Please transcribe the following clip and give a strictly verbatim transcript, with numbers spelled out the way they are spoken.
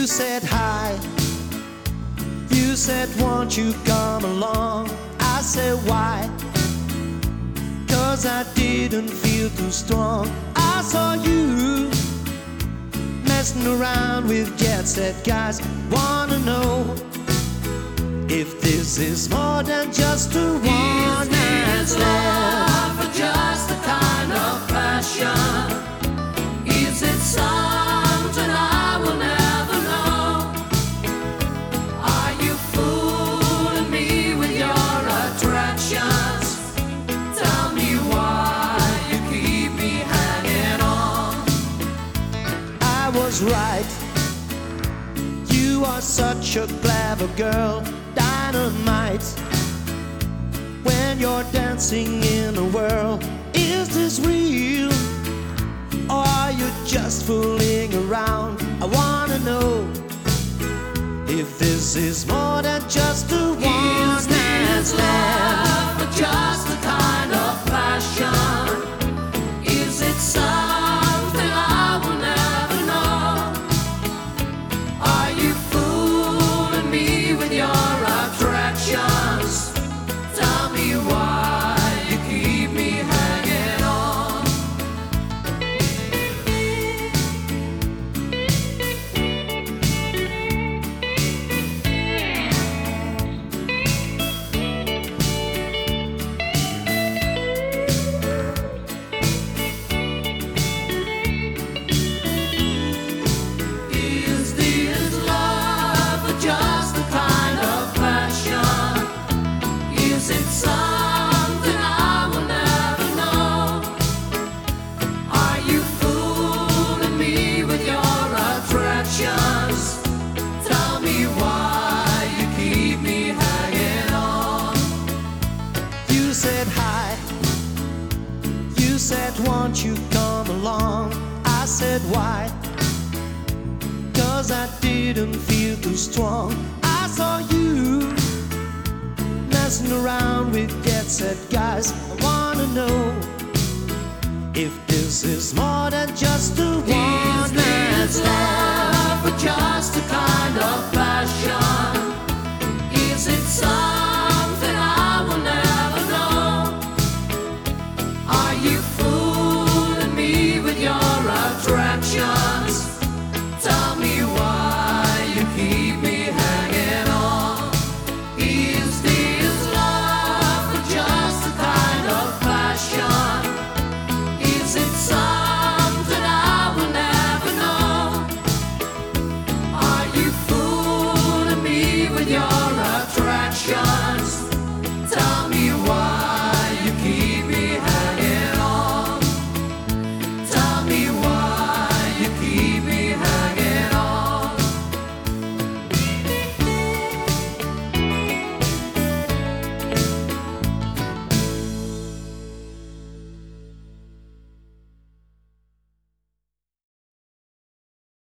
said hi. You said, won't you come along? I said, why? Cause I didn't feel too strong. I saw you messing around with jet set guys. Wanna know if this is more than just a one night stand, or just a kind of passion? Is it something I will never know? Are you fooling me with your attractions? Tell me why you keep me hanging on. I was right. You are such a clever girl, dynamite. When you're dancing in the world, is this real? Or are you just fooling around? I wanna know if this is more than just a one night stand, or just a kind of passion? Is it something I will never know? Are you fooling me with your attractions? Tell me why you keep me hanging on. Is this love or just a kind of passion? Is it something I will never know? Are you fooling me with your attractions? Tell me why you keep me hanging on. You said hi. You said, won't you come along? I said, why? Cause I didn't feel too strong. I saw you messing around with jet set guys. I wanna know if this is more than just a one night stand.